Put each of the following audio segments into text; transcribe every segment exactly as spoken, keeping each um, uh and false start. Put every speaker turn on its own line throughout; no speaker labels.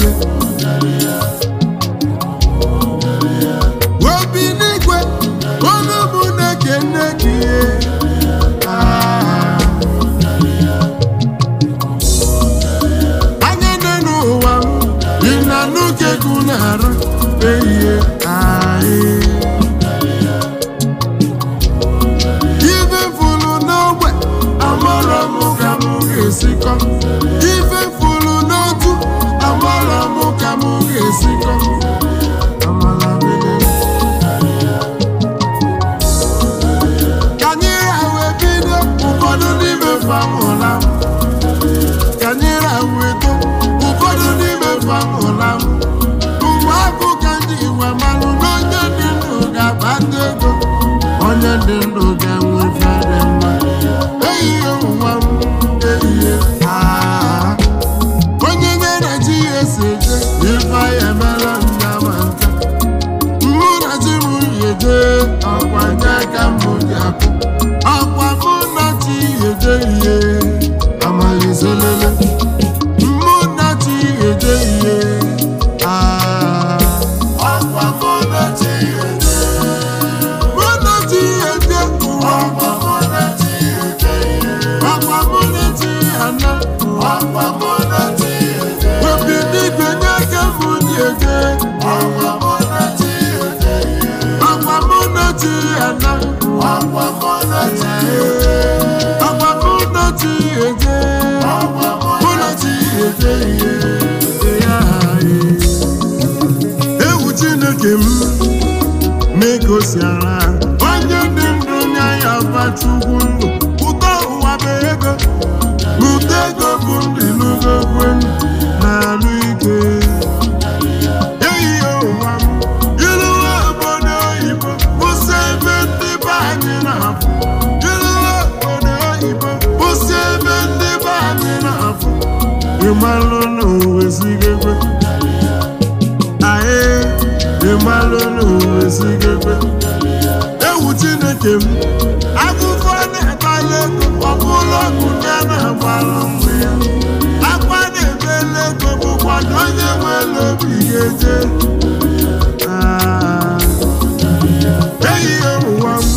obi n'igwe onye bụ na-ekene gị anya nne n'ụwa m dị na n'oge gụ na-arụ ehihie ife fulu n'ogbe amara m ka m ga-esikọ ife fulu n'otu amara m ka m ga-esikọ ka anyị rahụ ebido ụfọdụ n'ime famụla m ka anyị rahụ eto ụfọdụ n'ime famụla m mgbe abụ ka ndị igwe malụ n'onye dị ndụ ga-akpata ego onye dị ndụ ga-enwe fere mma ehihie ụwa m ehihie onye nyere chi ya esi eje ife ya emela nya ma nka mụ na chi m yeje ọkwa nye aka m ji akụ ọkwa mụ na chi yeje ihe amalizelele mụ na chi yeje ihe ọkwa mụ na chi yeje mụ na chi yeje ọkwa mụ na chi yeje ọkwa mụ na chi ana ọkwa mụ na chi yeje obi n'igwe nye aka m ji eje ọkwa mụ na chi yeje ọkwa mụ na chi ana ọkwa mụ na chi yeje ọkwa mụ na chi yeje ọkwa mụ na chi yeje ewu Chineke m na-egosiara onye dị ndụ nya ya bachukwu ndụ ụtọ ụwa bụ ego n'ụtọ ego bụ ndị n'ugogwe na-alụ ike ehihie ụwa m iruwe obodo oyibo kwụsị ebe ndị be anyị na-afụ iruwe obodo oyibo kwụsị ebe ndị be anyị na-afụ ịmalụ n'ụwa esigekwe anyị ịmalụ n'ụwa esigekwe ewu Chineke m akụkọ na-akpali ego ọbụla ọgụ ya na-agbalụ mgbe ya akwa na-ebele ego bụkwado onye nwere obi ga-eje ehihie ụwa m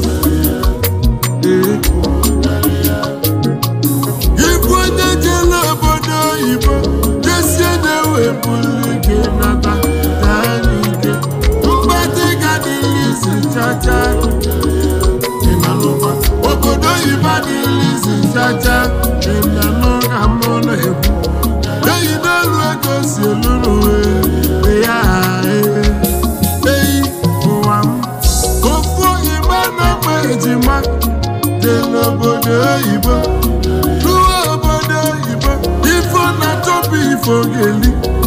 ịbụ onye jele obodo oyibo jesie na-ewepụrụ ike nata taa n'ike mgbatị gadịlizi chacha ịnanụkwa obodo oyibo adịlizi chacha ịnanụ ka mụ na-ekwu eyi n'elu ego si elu n'uwe ya eyi ụwa m ofu igbe na-akpa ejima dị n'obodo oyibo ruo obodo oyibo ifo na-achọpụ ifo ga-eli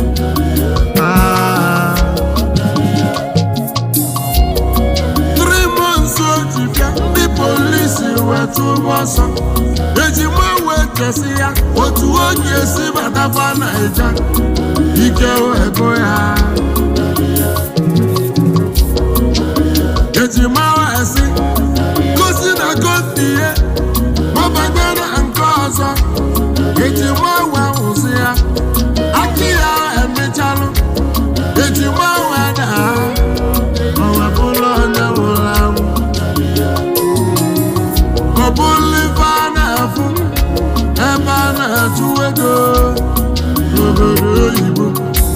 three months ojibịa ndị polisi wetu ọsọ ejima wee kesi ya otu oge esi batakwa Naija ike ego ya ejima wee si gosi na gosi ihe mabanye na nke ọzọ ejima wee hụzi ya aki ya emechalụ ejima wee daa ọwepụla onye nwụrụ anwụ ọ bụrụ ife a na-afụ ebe a na-achụ ego n'obodo oyibo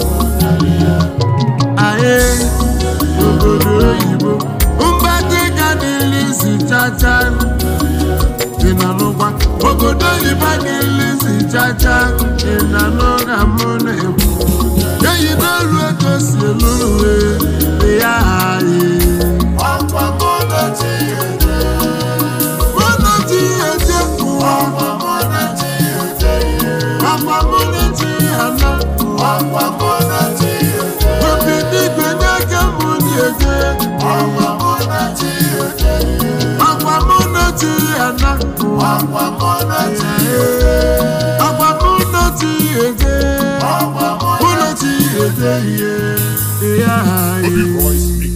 anyị n'obodo oyibo mgbadị gadịlizi chacha dị na n'ụgba obodo oyibo gadịlizi chacha dị na n'ụga mụ na-ekwu eyi n'elu ego si elu n'uwe dị ya anyị ọkwa mụ na chi yeje mụ na chi yeje ọkwa mụ na chi yeje ọkwa mụ na chi ana ọkwa mụ na chi yeje obi n'igwe nye aka m ji eje ọkwa mụ na chi yeje ọkwa mụ na chi ana ọkwa mụ na chi yeje ọkwa mụ na chi yeje ọkwa mụ na chi yeje ihe ya